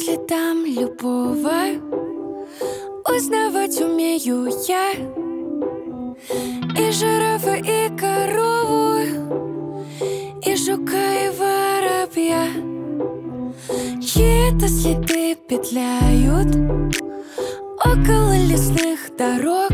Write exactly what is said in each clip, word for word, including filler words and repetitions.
следам любого узнавать умею я и жирафа, и корову, и жука, и воробья. Чьи-то следы петляют около лесных дорог.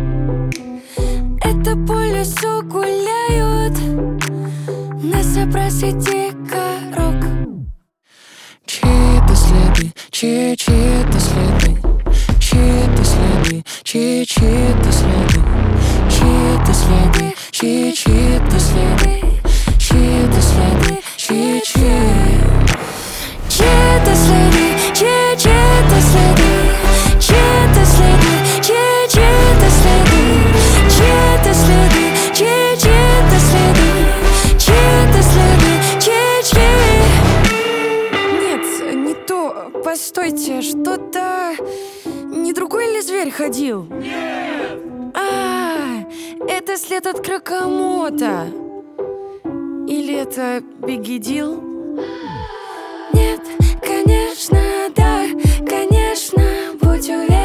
Это по лесу гуляют на забросе дикорог. Чьи-то следы, чьи, чьи-то следы, чьи-то следы, чьи, чьи-то следы, чьи-то следы, чьи, чьи-то следы, чьи-то следы, чьи, чьи. Чьи-то следы, чьи, чьи-то следы, чьи-то следы, чьи, чьи-то следы, чьи-то следы, чьи, чьи-то следы, чьи-то следы, чьи, чьи. Нет, не то. Постойте, что-то... Не другой ли зверь ходил? Нет! А, это след от крокомота. Или это бигидил? Нет, конечно, да, конечно, будь уверен.